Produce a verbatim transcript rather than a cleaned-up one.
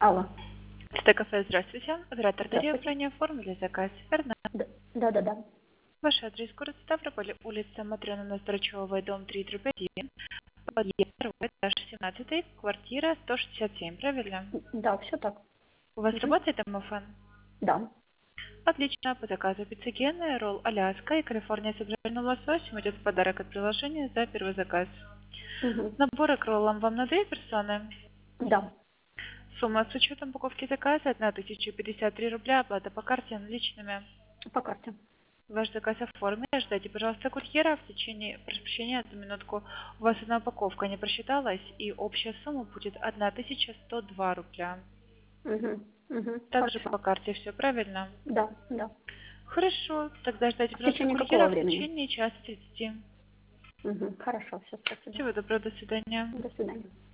Алло. Т-кафе, здравствуйте. Оператор Дарья, Здравствуйте. ранее оформили заказ, верно? Да, да, да, да. Ваш адрес: город Ставрополь, улица Матрёны Нострачёвой, дом три, дробь один, подъезд второй, этаж семнадцатый, квартира сто шестьдесят семь, правильно? Да, все так. У вас Мгм. работает домофон? Да. Отлично. По заказу пиццегены, ролл Аляска и Калифорния с обжаренным лососем идет в подарок от приложения за первый заказ. Мгм. Наборы к роллам вам на две персоны. Да. Сумма с учетом упаковки заказа одна тысяча пятьдесят три рубля, оплата по карте наличными. По карте. Ваш заказ оформлен. Ждайте, пожалуйста, курьера. В течение, прошу прощения, одну минутку. У вас одна упаковка не просчиталась, и общая сумма будет одна тысяча сто два рубля. Угу. Угу. Также Хорошо. по карте все правильно? Да, да. Хорошо. Тогда ждайте, В пожалуйста, течение какого курьера в времени? течение часа тридцати. Угу. Хорошо, все, спасибо. Всего доброго, до свидания. До свидания.